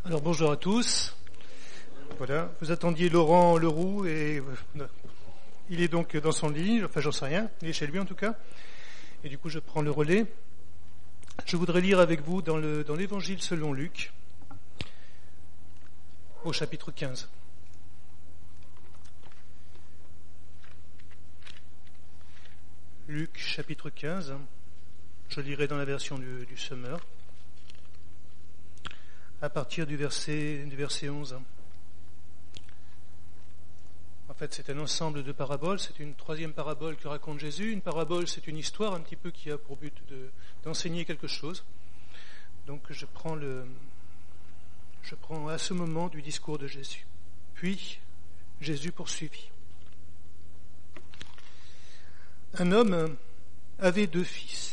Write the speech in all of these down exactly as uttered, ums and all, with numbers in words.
Alors bonjour à tous. Voilà, vous attendiez Laurent Leroux et euh, il est donc dans son lit, enfin j'en sais rien, il est chez lui en tout cas. Et du coup je prends le relais. Je voudrais lire avec vous dans, le, dans l'Évangile selon Luc, au chapitre quinze. Luc chapitre quinze, je lirai dans la version du, du Summer, à partir du verset, du verset onze. En fait, c'est un ensemble de paraboles, c'est une troisième parabole que raconte Jésus. Une parabole, c'est une histoire un petit peu qui a pour but de, d'enseigner quelque chose. Donc je prends, le, je prends à ce moment du discours de Jésus. Puis, Jésus poursuivit. Un homme avait deux fils.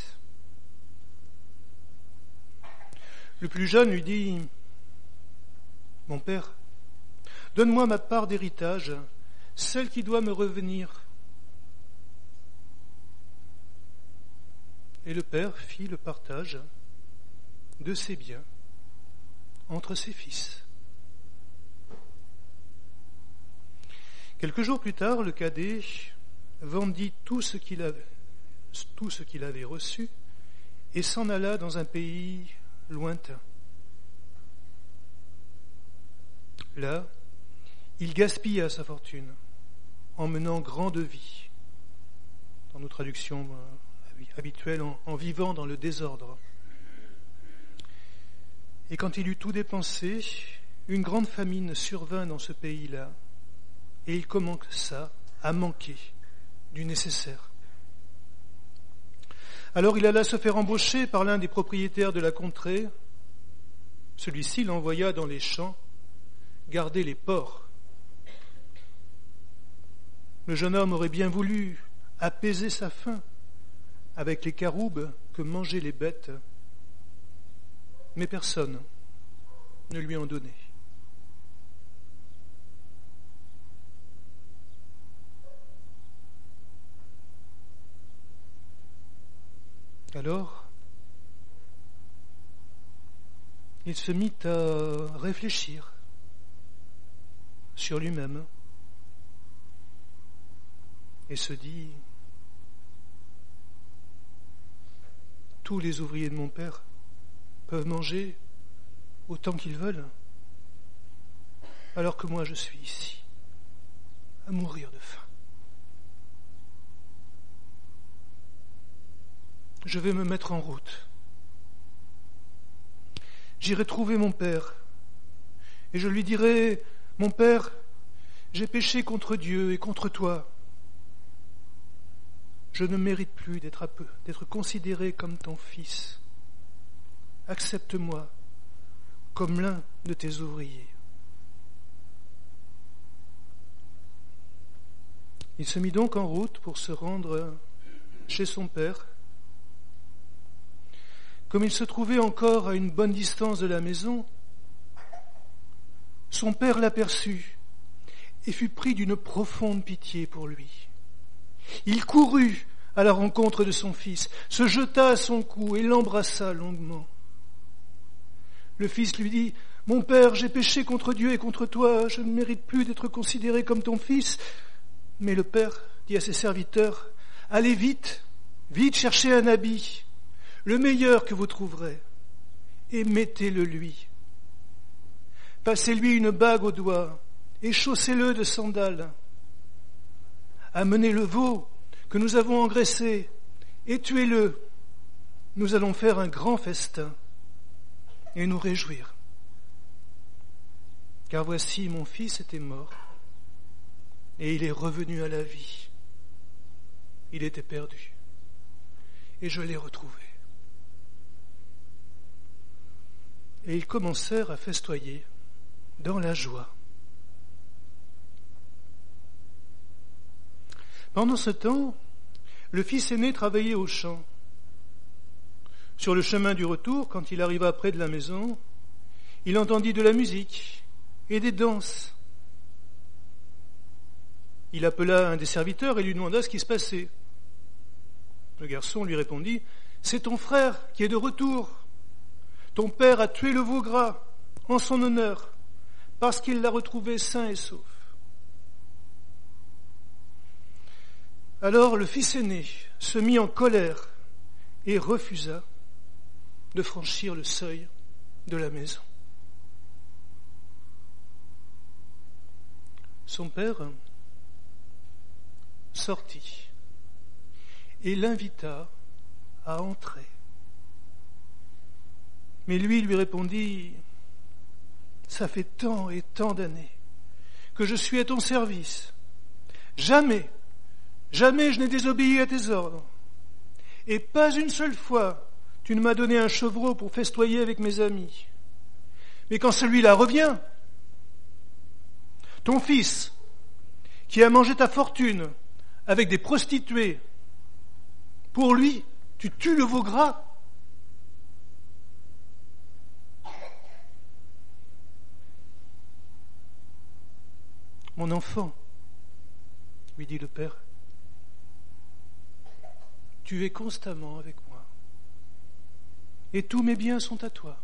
Le plus jeune lui dit « Mon père, donne-moi ma part d'héritage, celle qui doit me revenir. » Et le père fit le partage de ses biens entre ses fils. Quelques jours plus tard, le cadet vendit tout ce qu'il avait, tout ce qu'il avait reçu et s'en alla dans un pays lointain. Là, il gaspilla sa fortune en menant grande vie, dans nos traductions habituelles, en, en vivant dans le désordre. Et quand il eut tout dépensé, une grande famine survint dans ce pays-là, et il commença à manquer du nécessaire. Alors il alla se faire embaucher par l'un des propriétaires de la contrée. Celui-ci l'envoya dans les champs garder les porcs. Le jeune homme aurait bien voulu apaiser sa faim avec les caroubes que mangeaient les bêtes, mais personne ne lui en donnait. Alors, il se mit à réfléchir sur lui-même et se dit « Tous les ouvriers de mon père peuvent manger autant qu'ils veulent, alors que moi je suis ici, à mourir de faim. Je vais me mettre en route. J'irai trouver mon père et je lui dirai « Mon père, j'ai péché contre Dieu et contre toi. Je ne mérite plus d'être, à peu, d'être considéré comme ton fils. Accepte-moi comme l'un de tes ouvriers. » Il se mit donc en route pour se rendre chez son père. Comme il se trouvait encore à une bonne distance de la maison, son père l'aperçut et fut pris d'une profonde pitié pour lui. Il courut à la rencontre de son fils, se jeta à son cou et l'embrassa longuement. Le fils lui dit « Mon père, j'ai péché contre Dieu et contre toi, je ne mérite plus d'être considéré comme ton fils. » Mais le père dit à ses serviteurs « Allez vite, vite chercher un habit, le meilleur que vous trouverez, et mettez-le lui. Passez-lui une bague au doigt et chaussez-le de sandales. Amenez le veau que nous avons engraissé et tuez-le. Nous allons faire un grand festin et nous réjouir. Car voici, mon fils était mort et il est revenu à la vie. Il était perdu et je l'ai retrouvé. Et ils commencèrent à festoyer dans la joie. Pendant ce temps, le fils aîné travaillait au champ. Sur le chemin du retour, quand il arriva près de la maison, il entendit de la musique et des danses. Il appela un des serviteurs et lui demanda ce qui se passait. Le garçon lui répondit « C'est ton frère qui est de retour. Ton père a tué le veau gras en son honneur, parce qu'il l'a retrouvé sain et sauf. Alors le fils aîné se mit en colère et refusa de franchir le seuil de la maison. Son père sortit et l'invita à entrer. Mais lui lui répondit, « Ça fait tant et tant d'années que je suis à ton service. Jamais, jamais je n'ai désobéi à tes ordres. Et pas une seule fois tu ne m'as donné un chevreau pour festoyer avec mes amis. Mais quand celui-là revient, ton fils, qui a mangé ta fortune avec des prostituées, pour lui, tu tues le veau gras. » Mon enfant, lui dit le père, tu es constamment avec moi, et tous mes biens sont à toi.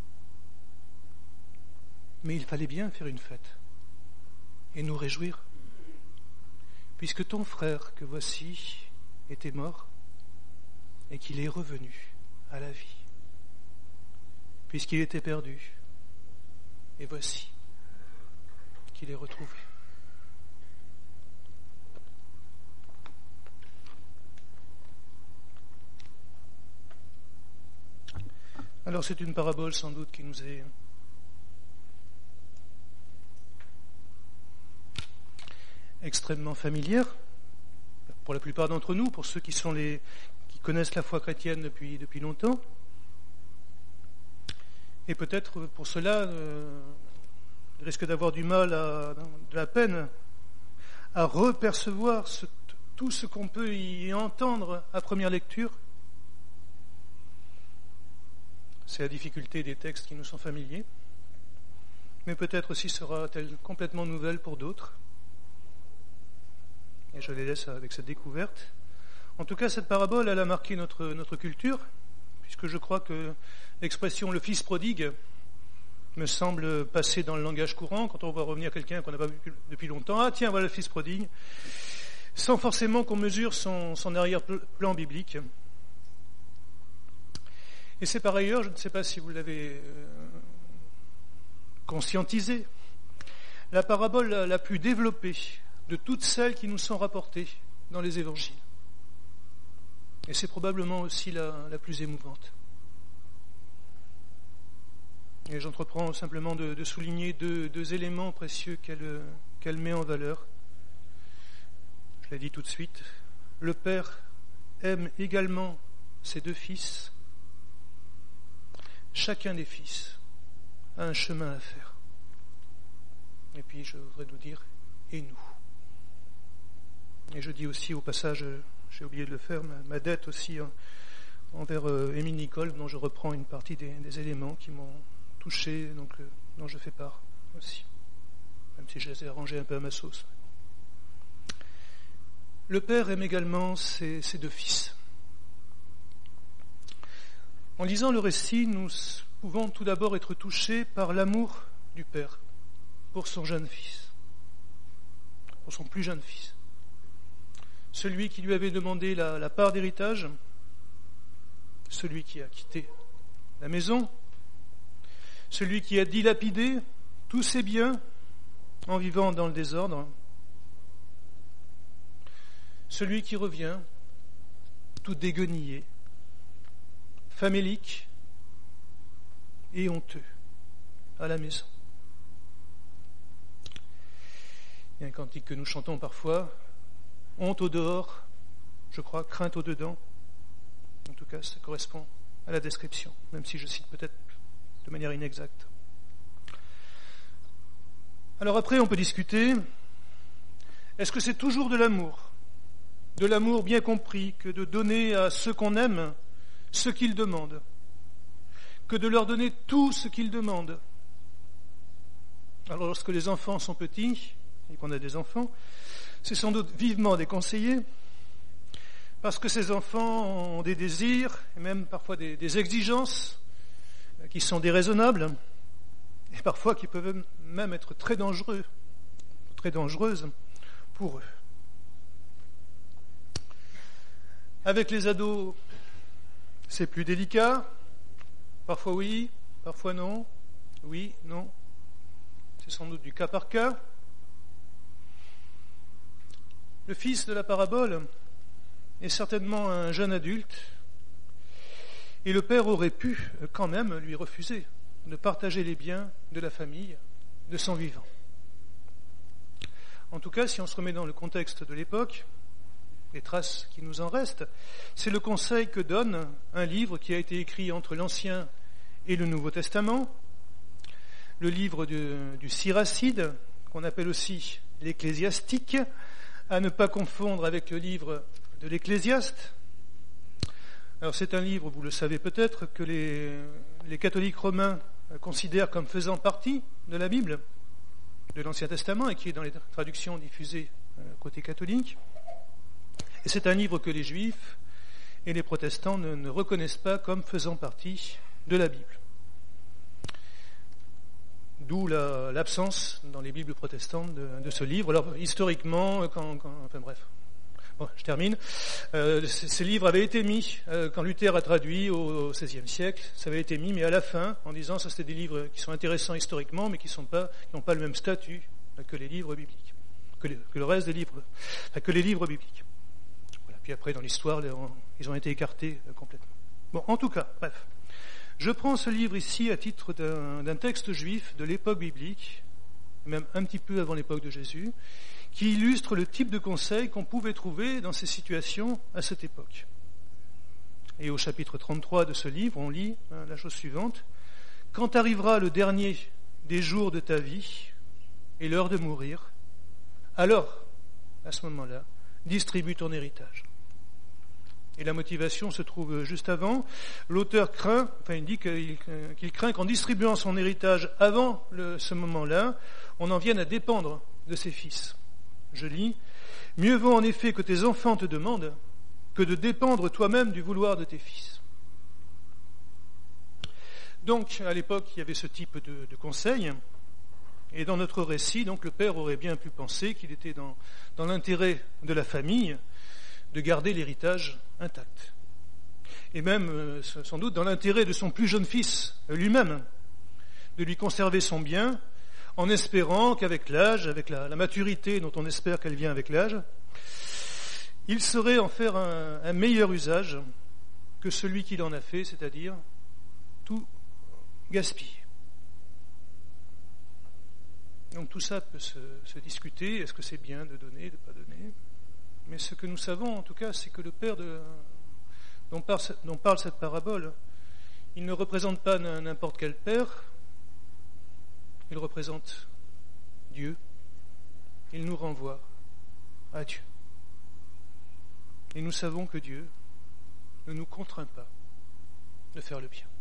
Mais il fallait bien faire une fête et nous réjouir, puisque ton frère que voici était mort et qu'il est revenu à la vie, puisqu'il était perdu, et voici qu'il est retrouvé. Alors c'est une parabole sans doute qui nous est extrêmement familière pour la plupart d'entre nous, pour ceux qui sont les qui connaissent la foi chrétienne depuis depuis longtemps, et peut-être pour cela euh, risque d'avoir du mal, à, de la peine à repercevoir ce, tout ce qu'on peut y entendre à première lecture. C'est la difficulté des textes qui nous sont familiers, mais peut-être aussi sera-t-elle complètement nouvelle pour d'autres. Et je les laisse avec cette découverte. En tout cas, cette parabole, elle a marqué notre, notre culture, puisque je crois que l'expression « le fils prodigue » me semble passer dans le langage courant quand on voit revenir quelqu'un qu'on n'a pas vu depuis longtemps. Ah tiens, voilà le fils prodigue, sans forcément qu'on mesure son, son arrière-plan biblique. Et c'est par ailleurs, je ne sais pas si vous l'avez euh, conscientisé, la parabole la, la plus développée de toutes celles qui nous sont rapportées dans les évangiles. Et c'est probablement aussi la, la plus émouvante. Et j'entreprends simplement de, de souligner deux, deux éléments précieux qu'elle, qu'elle met en valeur. Je l'ai dit tout de suite, le Père aime également ses deux fils. Chacun des fils a un chemin à faire. Et puis je voudrais nous dire, et nous. Et je dis aussi au passage, j'ai oublié de le faire, ma, ma dette aussi hein, envers euh, Émile Nicole, dont je reprends une partie des, des éléments qui m'ont touché, donc euh, dont je fais part aussi, même si je les ai arrangés un peu à ma sauce. Le Père aime également ses, ses deux fils. En lisant le récit, nous pouvons tout d'abord être touchés par l'amour du Père pour son jeune fils, pour son plus jeune fils. Celui qui lui avait demandé la, la part d'héritage, celui qui a quitté la maison, celui qui a dilapidé tous ses biens en vivant dans le désordre, celui qui revient tout déguenillé, famélique et honteux à la maison. Il y a un cantique que nous chantons parfois, honte au dehors, je crois, crainte au dedans. En tout cas, ça correspond à la description, même si je cite peut-être de manière inexacte. Alors après, on peut discuter, est-ce que c'est toujours de l'amour, de l'amour bien compris, que de donner à ceux qu'on aime ce qu'ils demandent, que de leur donner tout ce qu'ils demandent. Alors lorsque les enfants sont petits, et qu'on a des enfants, c'est sans doute vivement déconseillé, parce que ces enfants ont des désirs, et même parfois des, des exigences, qui sont déraisonnables, et parfois qui peuvent même être très dangereux, très dangereuses pour eux. Avec les ados, c'est plus délicat. Parfois oui, parfois non. Oui, non. C'est sans doute du cas par cas. Le fils de la parabole est certainement un jeune adulte, et le père aurait pu quand même lui refuser de partager les biens de la famille de son vivant. En tout cas, si on se remet dans le contexte de l'époque, les traces qui nous en restent, c'est le conseil que donne un livre qui a été écrit entre l'Ancien et le Nouveau Testament, le livre du, du Siracide, qu'on appelle aussi l'Ecclésiastique, à ne pas confondre avec le livre de l'Ecclésiaste. Alors c'est un livre, vous le savez peut-être, que les, les catholiques romains considèrent comme faisant partie de la Bible, de l'Ancien Testament, et qui est dans les traductions diffusées côté catholique. Et c'est un livre que les juifs et les protestants ne, ne reconnaissent pas comme faisant partie de la Bible. D'où la, l'absence dans les Bibles protestantes de, de ce livre. Alors historiquement, quand, quand, enfin bref, bon, je termine. Euh, ces livres avaient été mis euh, quand Luther a traduit au, au seizième siècle. Ça avait été mis, mais à la fin, en disant ça c'était des livres qui sont intéressants historiquement, mais qui sont pas, qui n'ont pas le même statut que les livres bibliques, que, les, que le reste des livres, enfin, que les livres bibliques. Voilà. Puis après, dans l'histoire, les, ils ont été écartés euh, complètement. Bon, en tout cas, bref. Je prends ce livre ici à titre d'un, d'un texte juif de l'époque biblique, même un petit peu avant l'époque de Jésus, qui illustre le type de conseil qu'on pouvait trouver dans ces situations à cette époque. Et au chapitre trente-trois de ce livre, on lit hein, la chose suivante. « Quand arrivera le dernier des jours de ta vie et l'heure de mourir, alors, à ce moment-là, distribue ton héritage. » Et la motivation se trouve juste avant. L'auteur craint, enfin il dit qu'il, qu'il craint qu'en distribuant son héritage avant le, ce moment-là, on en vienne à dépendre de ses fils. Je lis, « Mieux vaut en effet que tes enfants te demandent que de dépendre toi-même du vouloir de tes fils. » Donc, à l'époque, il y avait ce type de, de conseil. Et dans notre récit, donc, le père aurait bien pu penser qu'il était dans, dans l'intérêt de la famille de garder l'héritage intact. Et même, euh, sans doute, dans l'intérêt de son plus jeune fils lui-même, de lui conserver son bien, en espérant qu'avec l'âge, avec la, la maturité dont on espère qu'elle vient avec l'âge, il saurait en faire un, un meilleur usage que celui qu'il en a fait, c'est-à-dire tout gaspiller. Donc tout ça peut se, se discuter, est-ce que c'est bien de donner, de ne pas donner ? Mais ce que nous savons, en tout cas, c'est que le Père de, dont, parle, dont parle cette parabole, il ne représente pas n'importe quel Père, il représente Dieu. Il nous renvoie à Dieu. Et nous savons que Dieu ne nous contraint pas de faire le bien.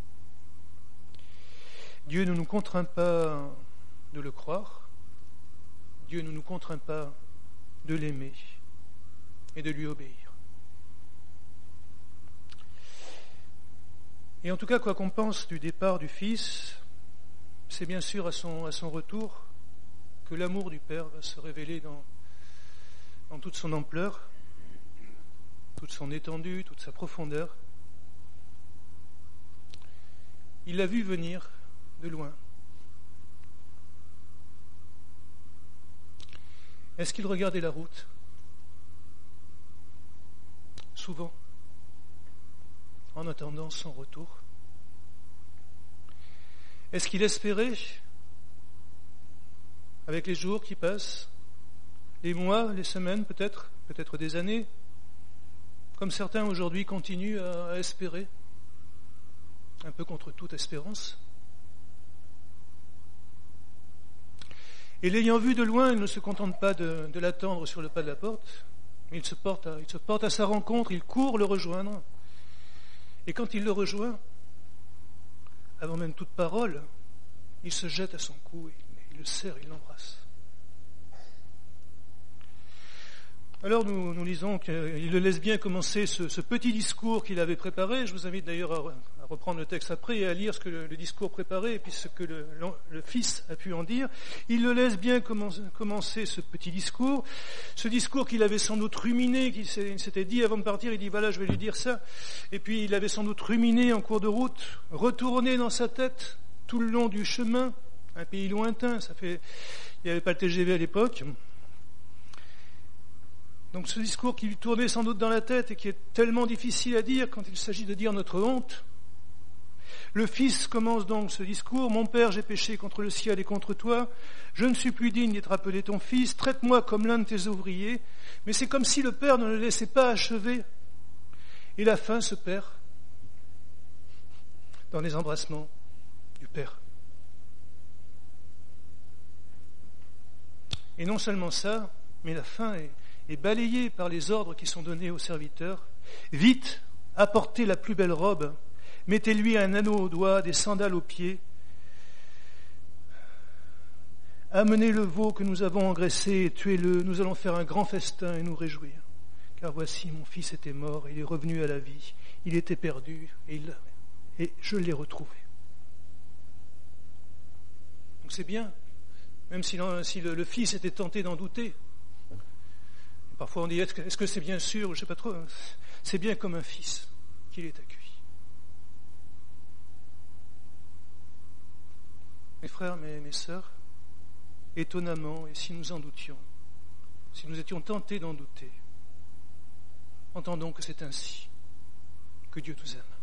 Dieu ne nous contraint pas de le croire. Dieu ne nous contraint pas de l'aimer et de lui obéir. Et en tout cas, quoi qu'on pense du départ du Fils, c'est bien sûr à son, à son retour que l'amour du Père va se révéler dans, dans toute son ampleur, toute son étendue, toute sa profondeur. Il l'a vu venir de loin. Est-ce qu'il regardait la route ? Souvent, en attendant son retour. Est-ce qu'il espérait, avec les jours qui passent, les mois, les semaines peut-être, peut-être des années, comme certains aujourd'hui continuent à, à espérer, un peu contre toute espérance. Et l'ayant vu de loin, il ne se contente pas de, de l'attendre sur le pas de la porte, mais il se, porte à, il se porte à sa rencontre, il court le rejoindre. Et quand il le rejoint, avant même toute parole, il se jette à son cou, et il le serre, il l'embrasse. Alors nous, nous lisons qu'il le laisse bien commencer ce, ce petit discours qu'il avait préparé. Je vous invite d'ailleurs à, à reprendre le texte après et à lire ce que le, le discours préparé et puis ce que le, le, le fils a pu en dire. Il le laisse bien commencer, commencer ce petit discours, ce discours qu'il avait sans doute ruminé, qu'il s'était dit avant de partir, il dit voilà je vais lui dire ça, et puis il avait sans doute ruminé en cours de route, retourné dans sa tête tout le long du chemin, un pays lointain, ça fait, il n'y avait pas le T G V à l'époque. Donc ce discours qui lui tournait sans doute dans la tête et qui est tellement difficile à dire quand il s'agit de dire notre honte. Le fils commence donc ce discours. « Mon père, j'ai péché contre le ciel et contre toi. Je ne suis plus digne d'être appelé ton fils. Traite-moi comme l'un de tes ouvriers. » Mais c'est comme si le père ne le laissait pas achever. Et la fin se perd dans les embrassements du père. Et non seulement ça, mais la fin est est balayé par les ordres qui sont donnés aux serviteurs. Vite, apportez la plus belle robe, mettez-lui un anneau au doigt, des sandales aux pieds. Amenez le veau que nous avons engraissé et tuez-le. Nous allons faire un grand festin et nous réjouir. Car voici, mon fils était mort, il est revenu à la vie. Il était perdu et, il, et je l'ai retrouvé. Donc c'est bien, même si, si le, le fils était tenté d'en douter. Parfois on dit, est-ce que, est-ce que c'est bien sûr, je ne sais pas trop, c'est bien comme un fils qu'il est accueilli. Mes frères, mes, mes sœurs, étonnamment, et si nous en doutions, si nous étions tentés d'en douter, entendons que c'est ainsi que Dieu nous aime.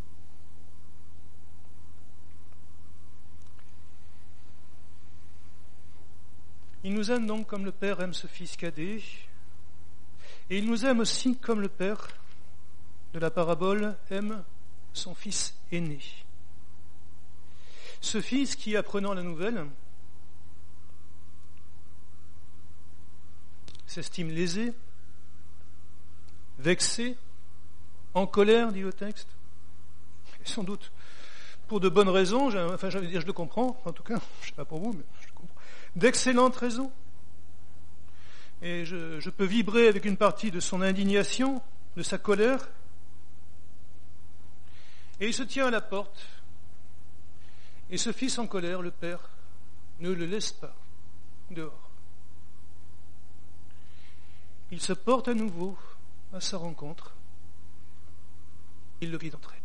Il nous aime donc comme le Père aime ce fils cadet, et il nous aime aussi comme le Père de la parabole aime son fils aîné. Ce fils qui, apprenant la nouvelle, s'estime lésé, vexé, en colère, dit le texte, et sans doute pour de bonnes raisons, enfin j'allais dire je le comprends, en tout cas, je ne sais pas pour vous, mais je le comprends, d'excellentes raisons. Et je, je peux vibrer avec une partie de son indignation, de sa colère. Et il se tient à la porte. Et ce fils en colère, le père, ne le laisse pas dehors. Il se porte à nouveau à sa rencontre. Il le prie d'entrer.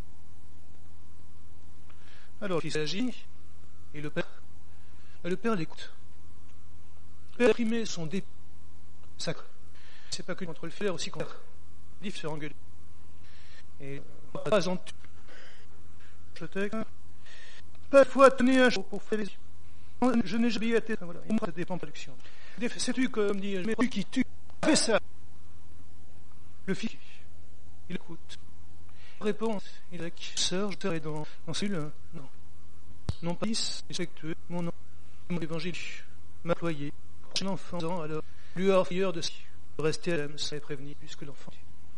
Alors il s'agit, et le père, le père l'écoute. Le père exprimait son dépit. Sacre. C'est pas que contre le fer, aussi contre le se faire engueuler. Et pas en je t'ai pas fois tenir un jour pour faire les je n'ai jamais été voilà, ça dépend de la production. C'est-tu comme dit mais tu qui tu fais ça. Le fils, il écoute. Réponse, il est avec sœur, je serai dans dans celui-là. Non. Non pas fils, respectueux, mon nom, mon évangile m'a employé. Un enfant alors lueur frayeur de rester à l'âme, ça est prévenu plus que l'enfant.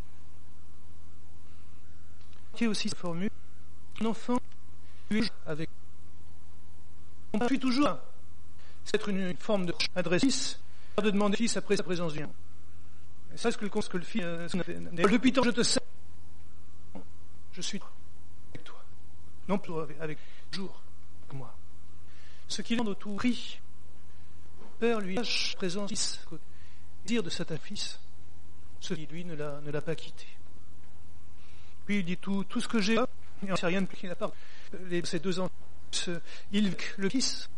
Qui est aussi cette formule, un enfant, avec. On suit toujours. C'est être une, une forme de adresse de demander fils après sa présence vient. Et ça, c'est ce que le ce que le fils. Euh, depuis tant je te sais, je suis avec toi. Non plus avec, avec jour avec moi. Ce qui l'en autour prie. Père lui cache présence fils, dire de cet fils, ce qui lui ne l'a, ne l'a pas quitté. Puis il dit tout, tout ce que j'ai, il n'en sait rien de plus qu'il n'a pas. Les, ces deux enfants, il le fils.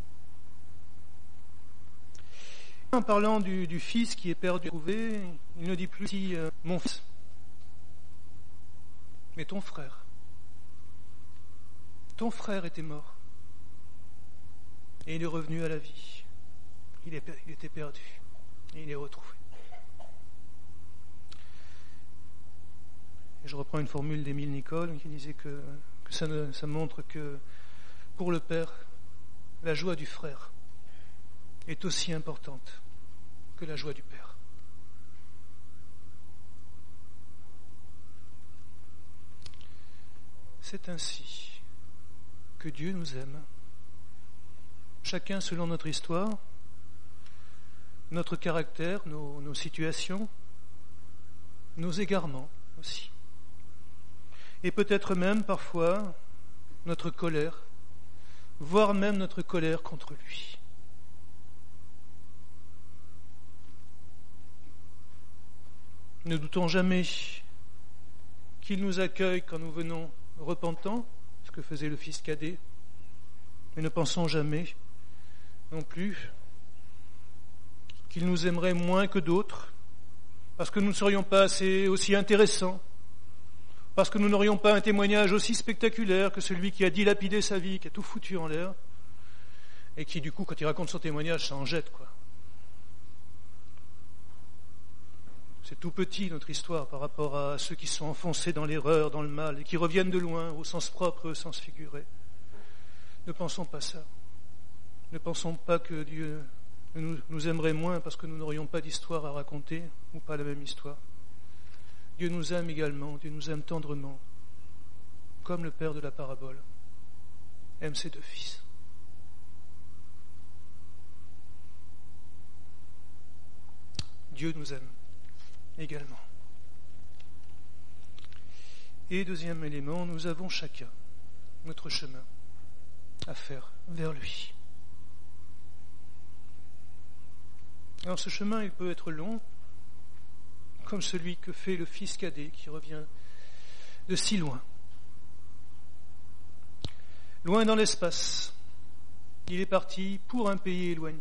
En parlant du, du fils qui est perdu, trouvé, il ne dit plus si euh, mon fils, mais ton frère. Ton frère était mort et il est revenu à la vie. Il, est, il était perdu et il est retrouvé. Et je reprends une formule d'Émile Nicole qui disait que, que ça, ne, ça montre que pour le père, la joie du frère est aussi importante que la joie du père. C'est ainsi que Dieu nous aime, chacun selon notre histoire, notre caractère, nos, nos situations, nos égarements aussi. Et peut-être même parfois notre colère, voire même notre colère contre lui. Ne doutons jamais qu'il nous accueille quand nous venons repentants, ce que faisait le fils cadet, mais ne pensons jamais non plus qu'il nous aimerait moins que d'autres, parce que nous ne serions pas assez aussi intéressants, parce que nous n'aurions pas un témoignage aussi spectaculaire que celui qui a dilapidé sa vie, qui a tout foutu en l'air, et qui du coup, quand il raconte son témoignage, ça en jette, quoi. C'est tout petit, notre histoire, par rapport à ceux qui sont enfoncés dans l'erreur, dans le mal, et qui reviennent de loin, au sens propre et au sens figuré. Ne pensons pas ça. Ne pensons pas que Dieu nous, nous aimerait moins parce que nous n'aurions pas d'histoire à raconter, ou pas la même histoire. Dieu nous aime également, Dieu nous aime tendrement, comme le père de la parabole aime ses deux fils. Dieu nous aime également. Et deuxième élément, nous avons chacun notre chemin à faire vers lui. Alors ce chemin, il peut être long, comme celui que fait le fils cadet qui revient de si loin. Loin dans l'espace, il est parti pour un pays éloigné.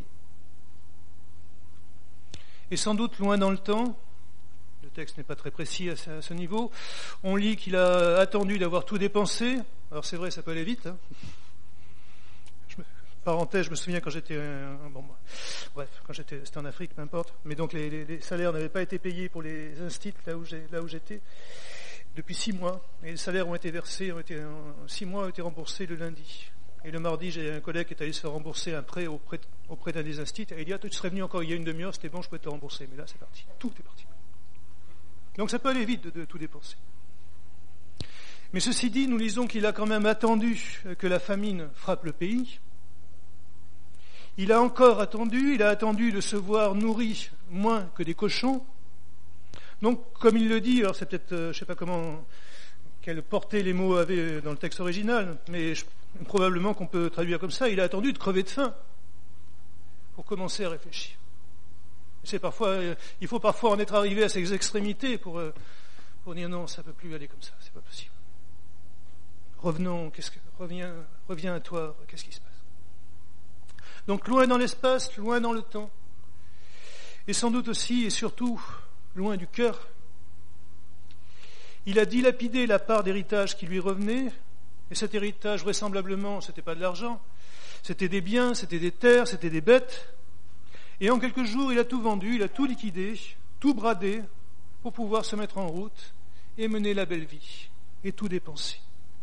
Et sans doute loin dans le temps, le texte n'est pas très précis à ce niveau, on lit qu'il a attendu d'avoir tout dépensé. Alors c'est vrai, ça peut aller vite. Hein. Je me, parenthèse, je me souviens quand j'étais, euh, bon, bref, quand j'étais, c'était en Afrique, peu importe. Mais donc les, les, les salaires n'avaient pas été payés pour les instituts là où j'ai, là où j'étais depuis six mois. Et les salaires ont été versés, ont été, six mois ont été remboursés le lundi. Et le mardi, j'ai un collègue qui est allé se faire rembourser un prêt auprès, auprès d'un des instituts. Et il dit, ah, tu serais venu encore il y a une demi-heure, c'était bon, je peux te rembourser. Mais là, c'est parti. Tout est parti. Donc ça peut aller vite de, de tout dépenser. Mais ceci dit, nous lisons qu'il a quand même attendu que la famine frappe le pays. Il a encore attendu, il a attendu de se voir nourri moins que des cochons. Donc, comme il le dit, alors c'est peut-être, euh, je ne sais pas comment, quelle portée les mots avaient dans le texte original, mais je, probablement qu'on peut traduire comme ça, il a attendu de crever de faim pour commencer à réfléchir. C'est parfois, euh, il faut parfois en être arrivé à ces extrémités pour, euh, pour dire non, ça ne peut plus aller comme ça, c'est pas possible. Revenons, qu'est-ce que, reviens, reviens à toi, qu'est-ce qui se passe? Donc loin dans l'espace, loin dans le temps, et sans doute aussi et surtout loin du cœur, il a dilapidé la part d'héritage qui lui revenait, et cet héritage vraisemblablement, c'était pas de l'argent, c'était des biens, c'était des terres, c'était des bêtes, et en quelques jours il a tout vendu, il a tout liquidé, tout bradé, pour pouvoir se mettre en route et mener la belle vie, et tout dépenser.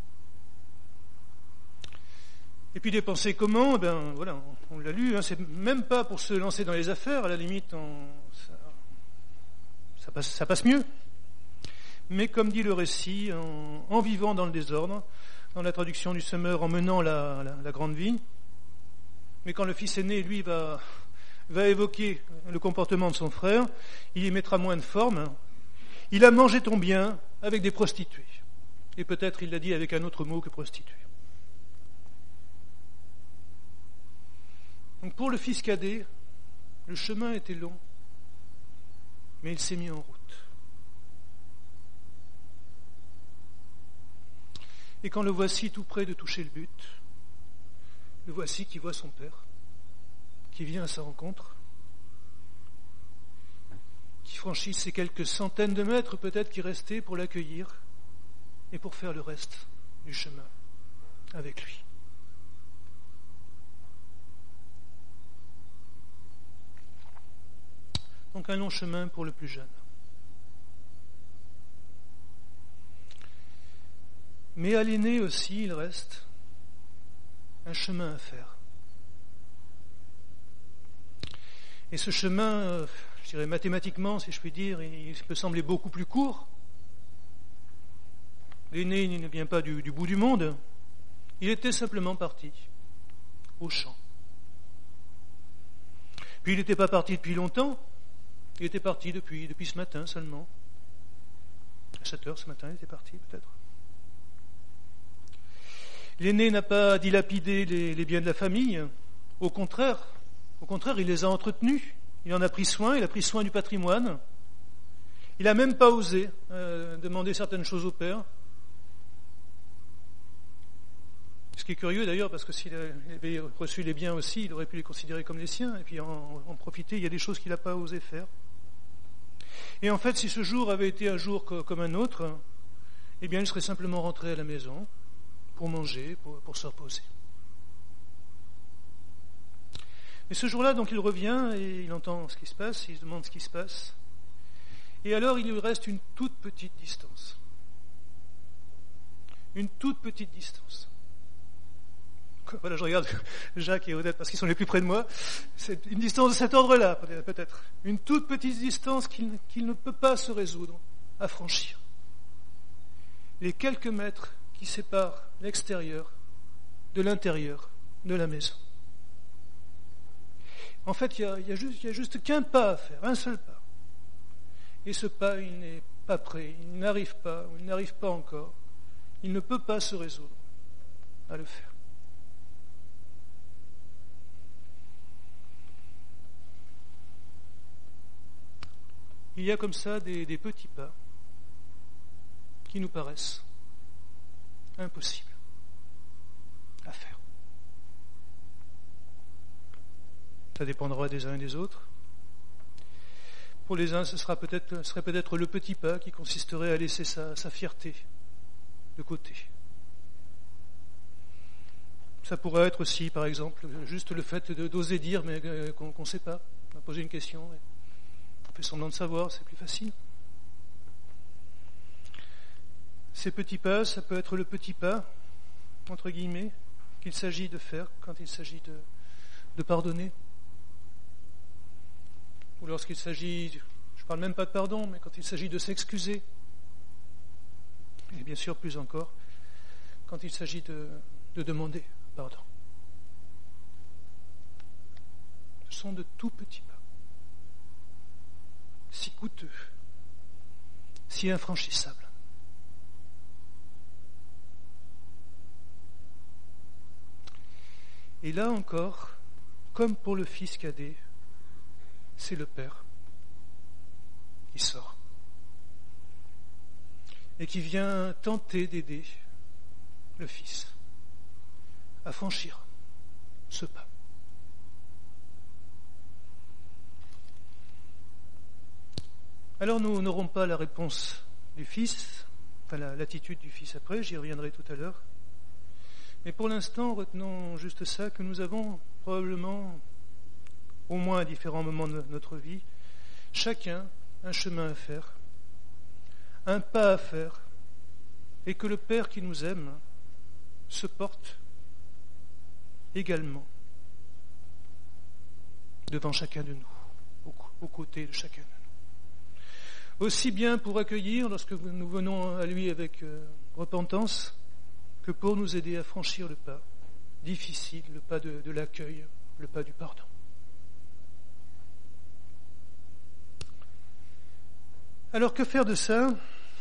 Et puis dépenser comment? Ben voilà, on, on l'a lu, hein, c'est même pas pour se lancer dans les affaires, à la limite, on, ça, ça, passe, ça passe mieux. Mais comme dit le récit, en, en vivant dans le désordre, dans la traduction du semeur, en menant la, la, la grande vie. Mais quand le fils aîné, lui, va, va évoquer le comportement de son frère, il y mettra moins de forme. Il a mangé ton bien avec des prostituées. Et peut-être il l'a dit avec un autre mot que prostituée. Donc pour le fils cadet, le chemin était long, mais il s'est mis en route. Et quand le voici tout près de toucher le but, le voici qui voit son père, qui vient à sa rencontre, qui franchit ces quelques centaines de mètres peut-être qui restaient pour l'accueillir et pour faire le reste du chemin avec lui. Donc un long chemin pour le plus jeune. Mais à l'aîné aussi, il reste un chemin à faire. Et ce chemin, je dirais mathématiquement, si je puis dire, il peut sembler beaucoup plus court. L'aîné, il ne vient pas du, du bout du monde. Il était simplement parti au champ. Puis il n'était pas parti depuis longtemps. Il était parti depuis, depuis ce matin seulement. À sept heures ce matin, il était parti peut-être. L'aîné n'a pas dilapidé les, les biens de la famille. Au contraire, au contraire, il les a entretenus. Il en a pris soin, il a pris soin du patrimoine. Il n'a même pas osé euh, demander certaines choses au père. Ce qui est curieux d'ailleurs, parce que s'il avait reçu les biens aussi, il aurait pu les considérer comme les siens, et puis en, en profiter. Il y a des choses qu'il n'a pas osé faire. Et en fait, si ce jour avait été un jour comme un autre, eh bien, il serait simplement rentré à la maison pour manger, pour, pour se reposer. Mais ce jour-là, donc, il revient et il entend ce qui se passe, il se demande ce qui se passe. Et alors, il lui reste une toute petite distance. Une toute petite distance. Voilà, je regarde Jacques et Odette parce qu'ils sont les plus près de moi. C'est une distance de cet ordre-là, peut-être. Une toute petite distance qu'il, qu'il ne peut pas se résoudre à franchir. Les quelques mètres qui séparent l'extérieur de l'intérieur de la maison. En fait, il y a, il y a juste, il y a juste qu'un pas à faire, un seul pas. Et ce pas, il n'est pas prêt, il n'arrive pas, ou il n'arrive pas encore. Il ne peut pas se résoudre à le faire. Il y a comme ça des, des petits pas qui nous paraissent impossibles à faire. Ça dépendra des uns et des autres. Pour les uns, ce sera peut-être, ce serait peut-être le petit pas qui consisterait à laisser sa, sa fierté de côté. Ça pourrait être aussi, par exemple, juste le fait de, d'oser dire, mais qu'on ne sait pas. On a posé une question, et on fait semblant de savoir, c'est plus facile. Ces petits pas, ça peut être le petit pas, entre guillemets, qu'il s'agit de faire quand il s'agit de, de pardonner. Ou lorsqu'il s'agit, je ne parle même pas de pardon, mais quand il s'agit de s'excuser. Et bien sûr, plus encore, quand il s'agit de, de demander pardon. Ce sont de tout petits pas, si coûteux, si infranchissables. Et là encore, comme pour le fils cadet, c'est le père qui sort et qui vient tenter d'aider le fils à franchir ce pas. Alors nous n'aurons pas la réponse du fils, enfin la, l'attitude du fils après, j'y reviendrai tout à l'heure. Mais pour l'instant, retenons juste ça, que nous avons probablement, au moins à différents moments de notre vie, chacun un chemin à faire, un pas à faire, et que le Père qui nous aime se porte également devant chacun de nous, aux côtés de chacun de nous. Aussi bien pour accueillir, lorsque nous venons à lui avec euh, repentance, que pour nous aider à franchir le pas difficile, le pas de, de l'accueil, le pas du pardon. Alors que faire de ça ?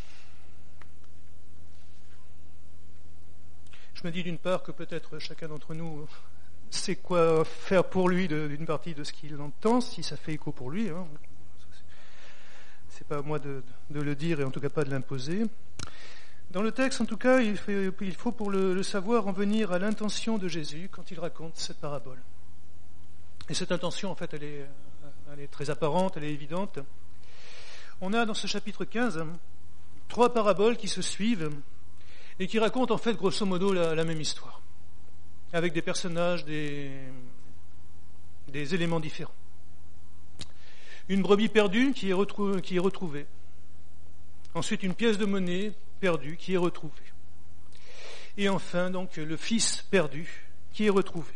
Je me dis d'une part que peut-être chacun d'entre nous sait quoi faire pour lui de, d'une partie de ce qu'il entend, si ça fait écho pour lui. Hein. C'est pas à moi de, de le dire et en tout cas pas de l'imposer. Dans le texte, en tout cas, il faut, il faut pour le, le savoir en venir à l'intention de Jésus quand il raconte cette parabole. Et cette intention, en fait, elle est, elle est très apparente, elle est évidente. On a dans ce chapitre quinze trois paraboles qui se suivent et qui racontent en fait grosso modo la, la même histoire, avec des personnages, des, des éléments différents. Une brebis perdue qui est, retrou, qui est retrouvée. Ensuite, une pièce de monnaie perdue qui est retrouvée. Et enfin, donc, le fils perdu qui est retrouvé.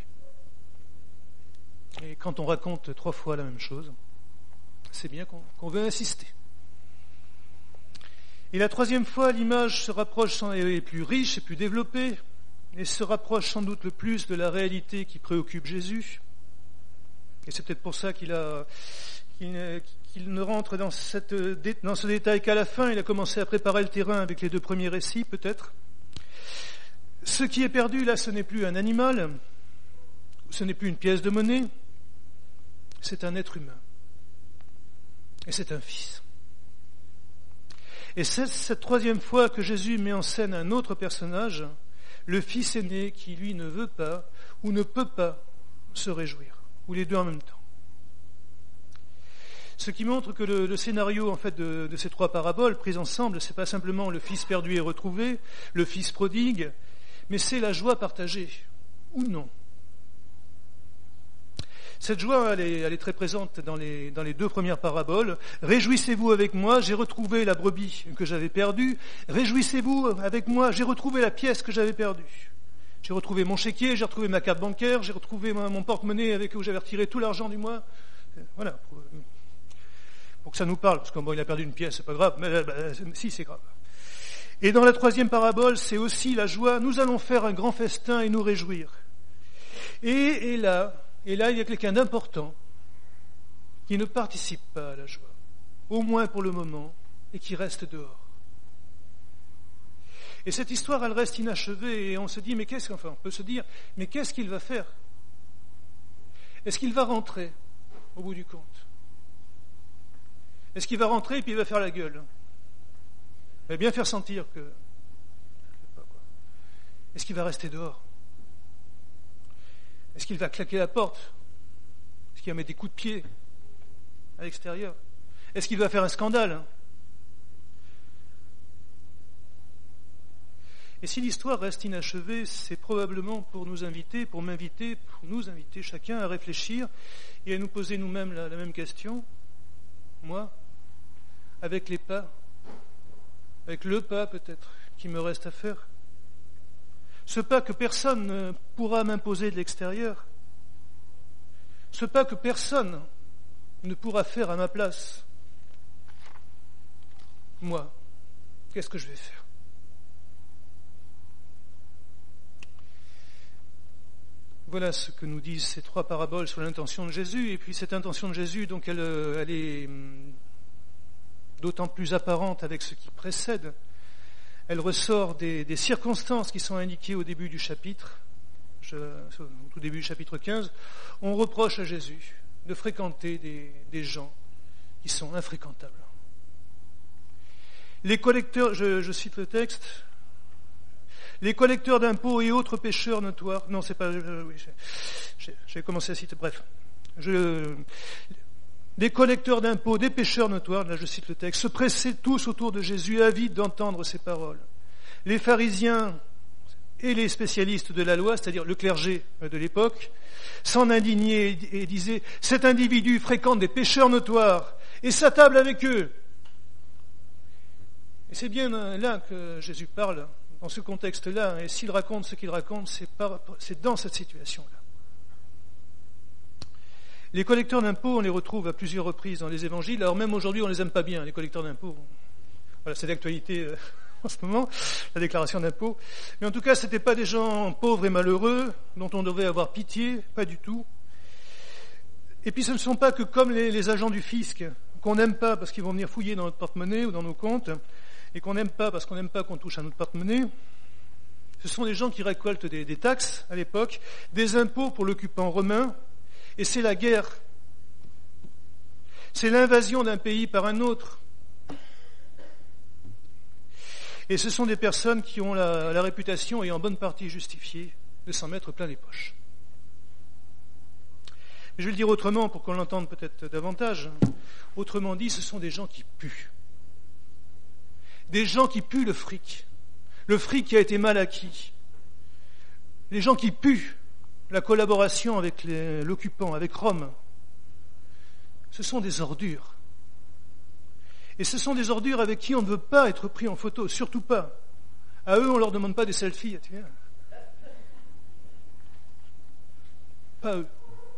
Et quand on raconte trois fois la même chose, c'est bien qu'on, qu'on veut insister. Et la troisième fois, l'image se rapproche, est plus riche et plus développée, et se rapproche sans doute le plus de la réalité qui préoccupe Jésus. Et c'est peut-être pour ça qu'il a, qu'il, qu'il ne rentre dans, cette, dans ce détail qu'à la fin. Il a commencé à préparer le terrain avec les deux premiers récits, peut-être. Ce qui est perdu, là, ce n'est plus un animal, ce n'est plus une pièce de monnaie, c'est un être humain. Et c'est un fils. Et c'est cette troisième fois que Jésus met en scène un autre personnage, le fils aîné qui, lui, ne veut pas ou ne peut pas se réjouir, ou les deux en même temps. Ce qui montre que le, le scénario en fait de, de ces trois paraboles prises ensemble, c'est pas simplement le fils perdu et retrouvé, le fils prodigue, mais c'est la joie partagée, ou non. Cette joie, elle est, elle est très présente dans les, dans les deux premières paraboles. Réjouissez-vous avec moi, j'ai retrouvé la brebis que j'avais perdue. Réjouissez-vous avec moi, j'ai retrouvé la pièce que j'avais perdue. J'ai retrouvé mon chéquier, j'ai retrouvé ma carte bancaire, j'ai retrouvé mon, mon porte-monnaie avec où j'avais retiré tout l'argent du mois. Voilà. Pour, pour que ça nous parle, parce que bon, il a perdu une pièce, c'est pas grave, mais bah, si, c'est grave. Et dans la troisième parabole, c'est aussi la joie. Nous allons faire un grand festin et nous réjouir. Et, et là, Et là, il y a quelqu'un d'important qui ne participe pas à la joie, au moins pour le moment, et qui reste dehors. Et cette histoire, elle reste inachevée, et on se dit, mais qu'est-ce enfin, on peut se dire, mais qu'est-ce qu'il va faire? Est-ce qu'il va rentrer au bout du compte? Est-ce qu'il va rentrer et puis il va faire la gueule? Il va bien faire sentir que... Est-ce qu'il va rester dehors? Est-ce qu'il va claquer la porte? Est-ce qu'il va mettre des coups de pied à l'extérieur? Est-ce qu'il va faire un scandale? Et si l'histoire reste inachevée, c'est probablement pour nous inviter, pour m'inviter, pour nous inviter chacun à réfléchir et à nous poser nous-mêmes la, la même question. Moi, avec les pas, avec le pas peut-être qui me reste à faire. Ce pas que personne ne pourra m'imposer de l'extérieur. Ce pas que personne ne pourra faire à ma place. Moi, qu'est-ce que je vais faire? Voilà ce que nous disent ces trois paraboles sur l'intention de Jésus. Et puis cette intention de Jésus, donc elle, elle est d'autant plus apparente avec ce qui précède. Elle ressort des, des circonstances qui sont indiquées au début du chapitre, je, au tout début du chapitre quinze. On reproche à Jésus de fréquenter des, des gens qui sont infréquentables. Les collecteurs, je, je cite le texte, les collecteurs d'impôts et autres pécheurs notoires, non, c'est pas, je, oui, j'ai, j'ai commencé à citer, bref, je, des collecteurs d'impôts, des pécheurs notoires, là je cite le texte, se pressaient tous autour de Jésus, avides d'entendre ses paroles. Les pharisiens et les spécialistes de la loi, c'est-à-dire le clergé de l'époque, s'en indignaient et disaient « Cet individu fréquente des pécheurs notoires et s'attable avec eux. » Et c'est bien là que Jésus parle, dans ce contexte-là, et s'il raconte ce qu'il raconte, c'est, par, c'est dans cette situation-là. Les collecteurs d'impôts, on les retrouve à plusieurs reprises dans les évangiles. Alors même aujourd'hui, on les aime pas bien, les collecteurs d'impôts. Voilà, c'est d'actualité euh, en ce moment, la déclaration d'impôts. Mais en tout cas, c'était pas des gens pauvres et malheureux, dont on devait avoir pitié, pas du tout. Et puis ce ne sont pas que comme les, les agents du fisc, qu'on n'aime pas parce qu'ils vont venir fouiller dans notre porte-monnaie ou dans nos comptes, et qu'on n'aime pas parce qu'on n'aime pas qu'on touche à notre porte-monnaie. Ce sont des gens qui récoltent des, des taxes à l'époque, des impôts pour l'occupant romain, et c'est la guerre. C'est l'invasion d'un pays par un autre. Et ce sont des personnes qui ont la, la réputation, et en bonne partie justifiée, de s'en mettre plein les poches. Mais je vais le dire autrement pour qu'on l'entende peut-être davantage. Autrement dit, ce sont des gens qui puent. Des gens qui puent le fric. Le fric qui a été mal acquis. Les gens qui puent la collaboration avec les, l'occupant, avec Rome. Ce sont des ordures. Et ce sont des ordures avec qui on ne veut pas être pris en photo, surtout pas. À eux, on ne leur demande pas des selfies. Pas eux.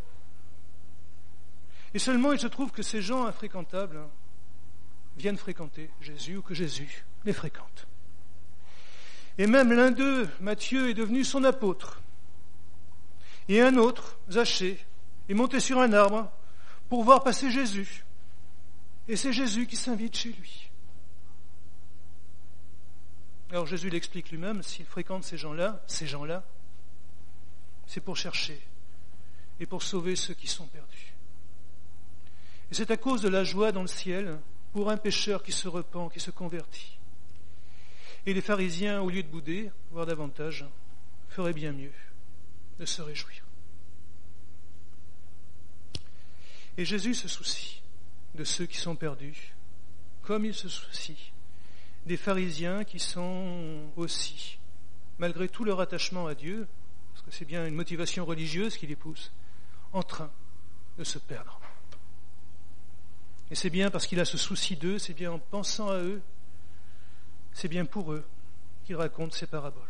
Et seulement, il se trouve que ces gens infréquentables viennent fréquenter Jésus, ou que Jésus les fréquente. Et même l'un d'eux, Matthieu, est devenu son apôtre. Et un autre, Zachée, est monté sur un arbre pour voir passer Jésus. Et c'est Jésus qui s'invite chez lui. Alors Jésus l'explique lui-même, s'il fréquente ces gens-là, ces gens-là, c'est pour chercher et pour sauver ceux qui sont perdus. Et c'est à cause de la joie dans le ciel pour un pécheur qui se repent, qui se convertit. Et les pharisiens, au lieu de bouder, voire davantage, feraient bien mieux de se réjouir. Et Jésus se soucie de ceux qui sont perdus, comme il se soucie des pharisiens qui sont aussi, malgré tout leur attachement à Dieu, parce que c'est bien une motivation religieuse qui les pousse, en train de se perdre. Et c'est bien parce qu'il a ce souci d'eux, c'est bien en pensant à eux, c'est bien pour eux qu'il raconte ces paraboles.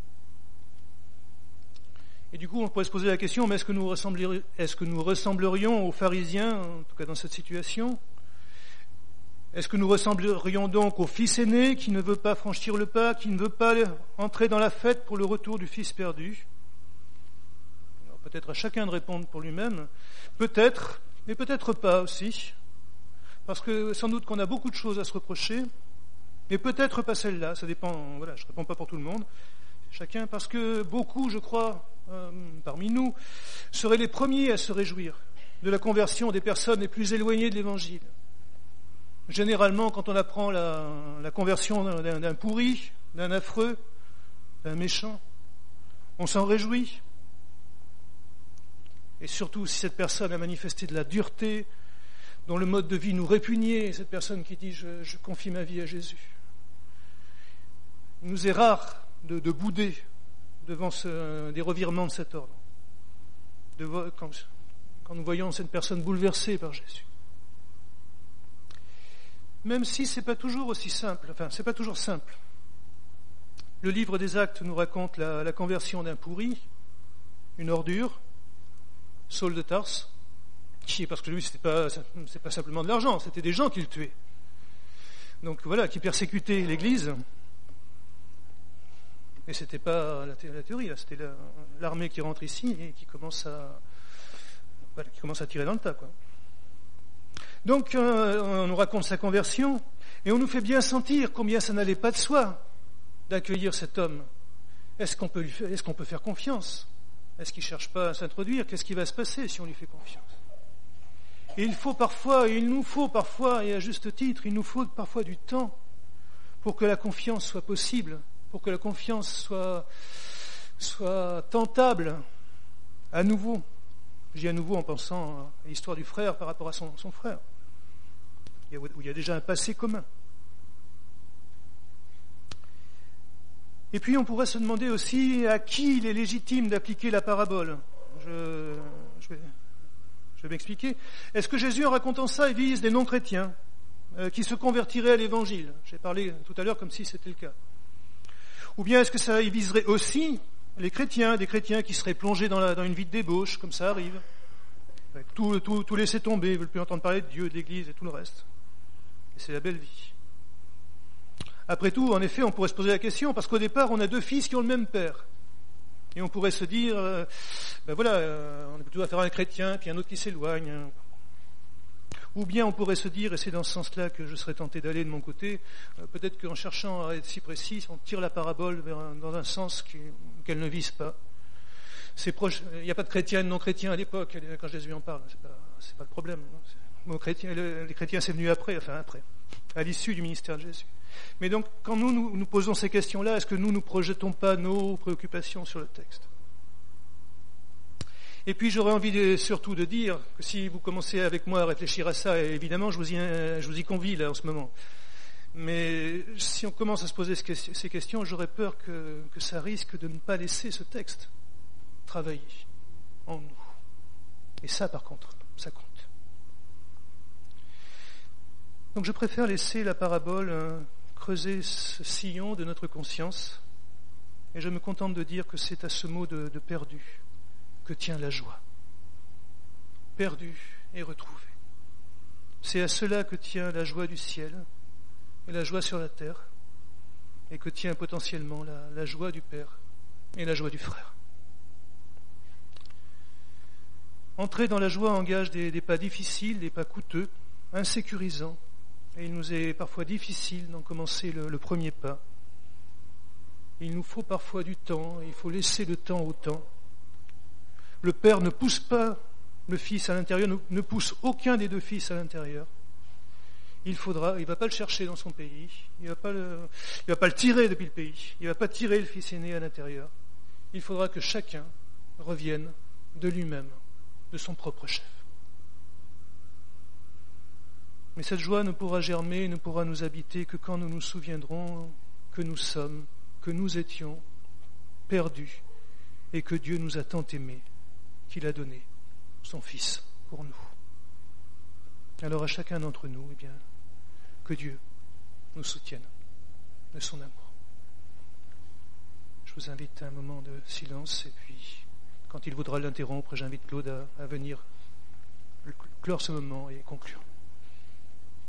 Et du coup, on pourrait se poser la question, mais est-ce que nous ressemblerions, est-ce que nous ressemblerions aux pharisiens, en tout cas dans cette situation ? Est-ce que nous ressemblerions donc au fils aîné qui ne veut pas franchir le pas, qui ne veut pas entrer dans la fête pour le retour du fils perdu ? Alors, peut-être à chacun de répondre pour lui-même. Peut-être, mais peut-être pas aussi. Parce que sans doute qu'on a beaucoup de choses à se reprocher, mais peut-être pas celle-là. Ça dépend, voilà, je ne réponds pas pour tout le monde. Chacun, parce que beaucoup, je crois, euh, parmi nous, seraient les premiers à se réjouir de la conversion des personnes les plus éloignées de l'Évangile. Généralement, quand on apprend la, la conversion d'un, d'un pourri, d'un affreux, d'un méchant, on s'en réjouit. Et surtout si cette personne a manifesté de la dureté, dont le mode de vie nous répugnait, cette personne qui dit je, « je confie ma vie à Jésus ». Il nous est rare de, de bouder devant ce, des revirements de cet ordre, de, quand, quand nous voyons cette personne bouleversée par Jésus. Même si c'est pas toujours aussi simple, enfin c'est pas toujours simple. Le livre des Actes nous raconte la, la conversion d'un pourri, une ordure, Saul de Tarse, qui, parce que lui c'était pas, c'est pas simplement de l'argent, c'était des gens qui le tuaient. Donc voilà, qui persécutaient l'Église. Et c'était pas la, la théorie, là, c'était la, l'armée qui rentre ici et qui commence à, voilà, qui commence à tirer dans le tas, quoi. Donc, euh, on nous raconte sa conversion, et on nous fait bien sentir combien ça n'allait pas de soi d'accueillir cet homme. Est-ce qu'on peut lui faire, est-ce qu'on peut faire confiance ? Est-ce qu'il ne cherche pas à s'introduire ? Qu'est-ce qui va se passer si on lui fait confiance ? Et il faut parfois, et il nous faut parfois, et à juste titre, il nous faut parfois du temps pour que la confiance soit possible, pour que la confiance soit, soit tentable à nouveau. Je dis à nouveau en pensant à l'histoire du frère par rapport à son, son frère, où il y a déjà un passé commun. Et puis on pourrait se demander aussi à qui il est légitime d'appliquer la parabole. Je, je, vais, je vais m'expliquer. Est-ce que Jésus, en racontant ça, il vise des non-chrétiens euh, qui se convertiraient à l'Évangile ? J'ai parlé tout à l'heure comme si c'était le cas. Ou bien est-ce que ça il viserait aussi les chrétiens, des chrétiens qui seraient plongés dans, la, dans une vie de débauche, comme ça arrive, avec tout, tout, tout laisser tomber, ils ne veulent plus entendre parler de Dieu, de l'Église et tout le reste. Et c'est la belle vie. Après tout, en effet, on pourrait se poser la question, parce qu'au départ, on a deux fils qui ont le même père. Et on pourrait se dire, euh, ben voilà, euh, on est plutôt affaire à un chrétien, puis un autre qui s'éloigne. Ou bien on pourrait se dire, et c'est dans ce sens-là que je serais tenté d'aller de mon côté, euh, peut-être qu'en cherchant à être si précis, on tire la parabole vers un, dans un sens qui, qu'elle ne vise pas. C'est proche, il n'y a pas de chrétiens et de non-chrétiens à l'époque, quand Jésus en parle, c'est pas, c'est pas le problème. Bon, chrétiens, les chrétiens, c'est venu après, enfin après, à l'issue du ministère de Jésus. Mais donc, quand nous, nous nous posons ces questions-là, est-ce que nous ne projetons pas nos préoccupations sur le texte ? Et puis j'aurais envie de, surtout de dire que si vous commencez avec moi à réfléchir à ça, évidemment je vous y, je vous y convie là en ce moment. Mais si on commence à se poser ces questions, j'aurais peur que, que ça risque de ne pas laisser ce texte travailler en nous. Et ça par contre, ça compte. Donc je préfère laisser la parabole hein, creuser ce sillon de notre conscience, et je me contente de dire que c'est à ce mot de, de perdu que tient la joie. Perdu et retrouvé. C'est à cela que tient la joie du ciel et la joie sur la terre, et que tient potentiellement la, la joie du Père et la joie du frère. Entrer dans la joie engage des, des pas difficiles, des pas coûteux, insécurisants, et il nous est parfois difficile d'en commencer le, le premier pas. Il nous faut parfois du temps, il faut laisser le temps au temps. Le Père ne pousse pas le Fils à l'intérieur, ne, ne pousse aucun des deux fils à l'intérieur. Il faudra, il ne va pas le chercher dans son pays, il ne va pas le, il va pas le tirer depuis le pays, il ne va pas tirer le fils aîné à l'intérieur. Il faudra que chacun revienne de lui-même, de son propre chef. Mais cette joie ne pourra germer, ne pourra nous habiter que quand nous nous souviendrons que nous sommes, que nous étions perdus et que Dieu nous a tant aimés qu'il a donné son Fils pour nous. Alors à chacun d'entre nous, eh bien, que Dieu nous soutienne de son amour. Je vous invite à un moment de silence et puis, quand il voudra l'interrompre, j'invite Claude à, à venir clore ce moment et conclure.